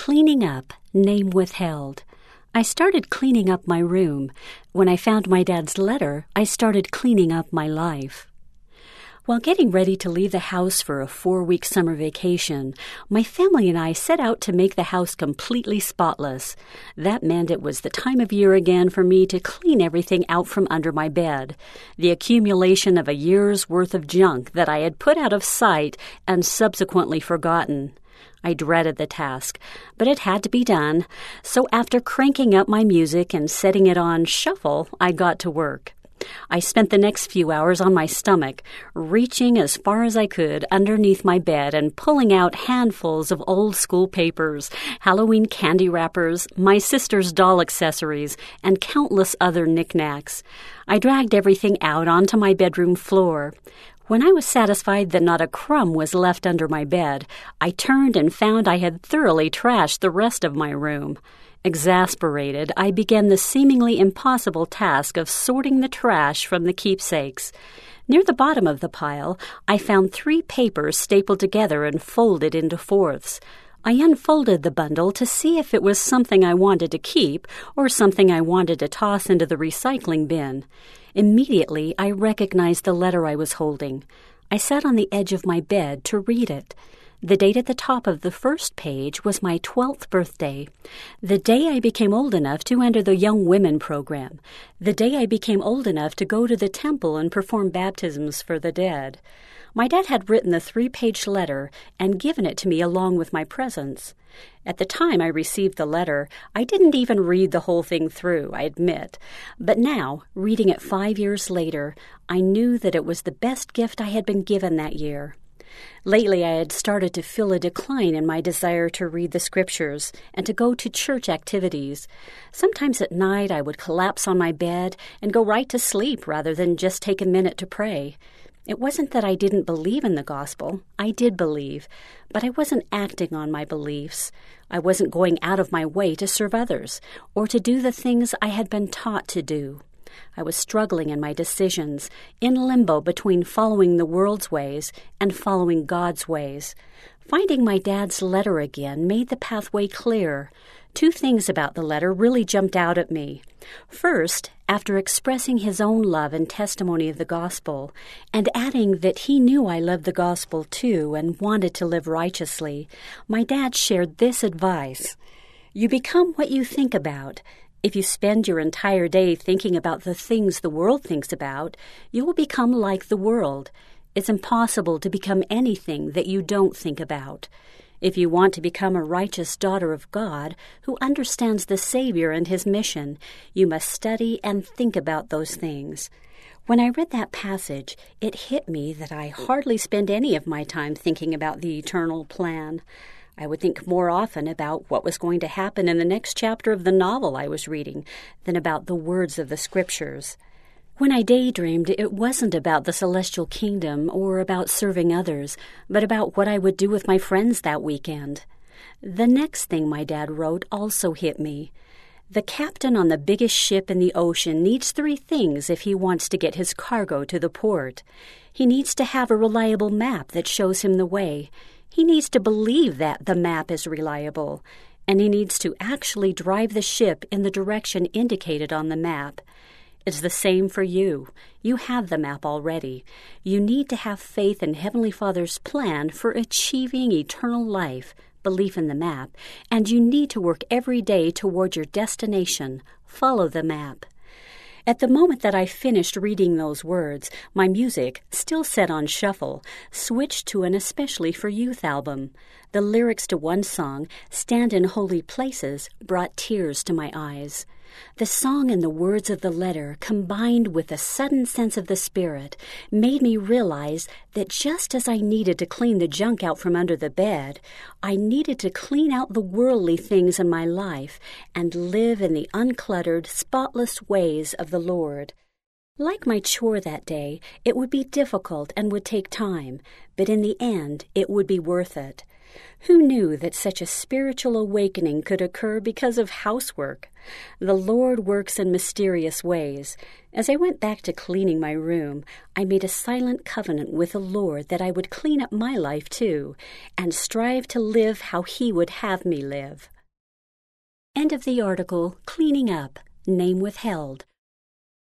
Cleaning up, name withheld. I started cleaning up my room. When I found my dad's letter, I started cleaning up my life. While getting ready to leave the house for a 4-week summer vacation, my family and I set out to make the house completely spotless. That meant it was the time of year again for me to clean everything out from under my bed, the accumulation of a year's worth of junk that I had put out of sight and subsequently forgotten. I dreaded the task, but it had to be done, so after cranking up my music and setting it on shuffle, I got to work. I spent the next few hours on my stomach, reaching as far as I could underneath my bed and pulling out handfuls of old school papers, Halloween candy wrappers, my sister's doll accessories, and countless other knickknacks. I dragged everything out onto my bedroom floor. When I was satisfied that not a crumb was left under my bed, I turned and found I had thoroughly trashed the rest of my room. Exasperated, I began the seemingly impossible task of sorting the trash from the keepsakes. Near the bottom of the pile, I found 3 papers stapled together and folded into fourths. I unfolded the bundle to see if it was something I wanted to keep or something I wanted to toss into the recycling bin. Immediately, I recognized the letter I was holding. I sat on the edge of my bed to read it. The date at the top of the first page was my 12th birthday, the day I became old enough to enter the Young Women program, the day I became old enough to go to the temple and perform baptisms for the dead. My dad had written the 3-page letter and given it to me along with my presents. At the time I received the letter, I didn't even read the whole thing through, I admit. But now, reading it 5 years later, I knew that it was the best gift I had been given that year. Lately, I had started to feel a decline in my desire to read the scriptures and to go to church activities. Sometimes at night, I would collapse on my bed and go right to sleep rather than just take a minute to pray. It wasn't that I didn't believe in the gospel. I did believe, but I wasn't acting on my beliefs. I wasn't going out of my way to serve others or to do the things I had been taught to do. I was struggling in my decisions, in limbo between following the world's ways and following God's ways. Finding my dad's letter again made the pathway clear. 2 things about the letter really jumped out at me. First, after expressing his own love and testimony of the gospel, and adding that he knew I loved the gospel too and wanted to live righteously, my dad shared this advice: "You become what you think about. If you spend your entire day thinking about the things the world thinks about, you will become like the world. It's impossible to become anything that you don't think about. If you want to become a righteous daughter of God who understands the Savior and his mission, you must study and think about those things." When I read that passage, it hit me that I hardly spend any of my time thinking about the eternal plan. I would think more often about what was going to happen in the next chapter of the novel I was reading than about the words of the scriptures. When I daydreamed, it wasn't about the celestial kingdom or about serving others, but about what I would do with my friends that weekend. The next thing my dad wrote also hit me. The captain on the biggest ship in the ocean needs 3 things if he wants to get his cargo to the port. He needs to have a reliable map that shows him the way. He needs to believe that the map is reliable, and he needs to actually drive the ship in the direction indicated on the map. It's the same for you. You have the map already. You need to have faith in Heavenly Father's plan for achieving eternal life, belief in the map, and you need to work every day toward your destination. Follow the map. At the moment that I finished reading those words, my music, still set on shuffle, switched to an Especially for Youth album. The lyrics to one song, Stand in Holy Places, brought tears to my eyes. The song and the words of the letter, combined with a sudden sense of the Spirit, made me realize that just as I needed to clean the junk out from under the bed, I needed to clean out the worldly things in my life and live in the uncluttered, spotless ways of the Lord. Like my chore that day, it would be difficult and would take time, but in the end, it would be worth it. Who knew that such a spiritual awakening could occur because of housework? The Lord works in mysterious ways. As I went back to cleaning my room, I made a silent covenant with the Lord that I would clean up my life too, and strive to live how He would have me live. End of the article, Cleaning Up, Name Withheld.